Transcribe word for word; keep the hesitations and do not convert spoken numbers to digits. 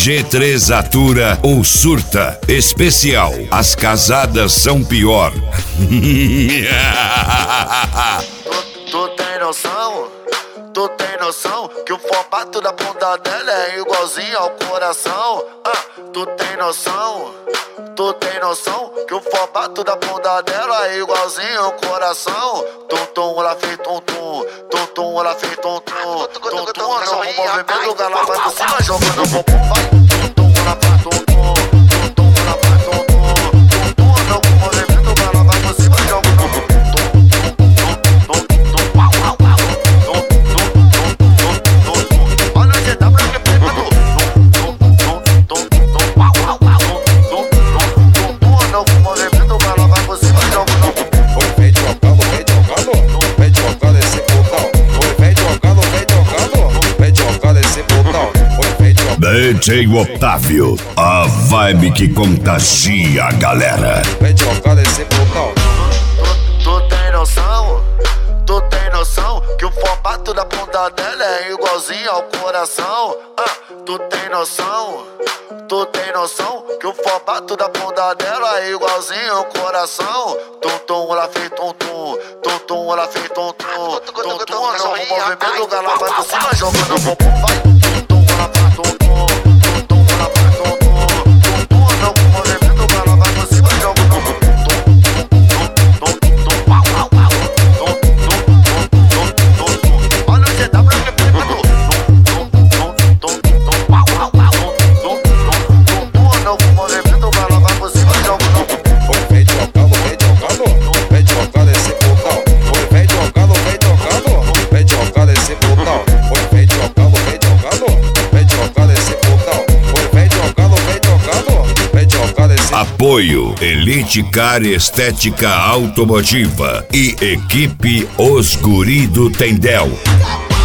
G três atura ou surta. Especial, as casadas são pior. Tu, tu tem noção? Tu tem noção que o formato da bunda dela é igualzinho ao coração? Ah, tu tem noção? Tu tem noção que o formato da bunda dela é igualzinho ao coração? Tum tum, ela fez tum tum, tum tum, ela fez tum tum, tum tum, no movimento ela vai por cima jogando o bumbum, vai. Tum tum, ela faz tum tum, tum tum, ela faz tum tum, tum tum, no movimento ela vai por cima jogando o bumbum. D J Otávio, a vibe que contagia a galera. Vem jogar esse botão. Tu, tu tem noção? Tu tem noção que o formato da bunda dela é igualzinho ao coração? Ah, tu tem noção? Tu tem noção que o formato da bunda dela é igualzinho ao coração? Tum tum, ela fez tum tum, tum tum, ela fez tum tum, tum tum, no movimento ela vai por cima jogando o bumbum, vai. Tum tum, ela faz tum tum. Apoio Elite Car Estética Automotiva e Equipe Os Guri do Tendel.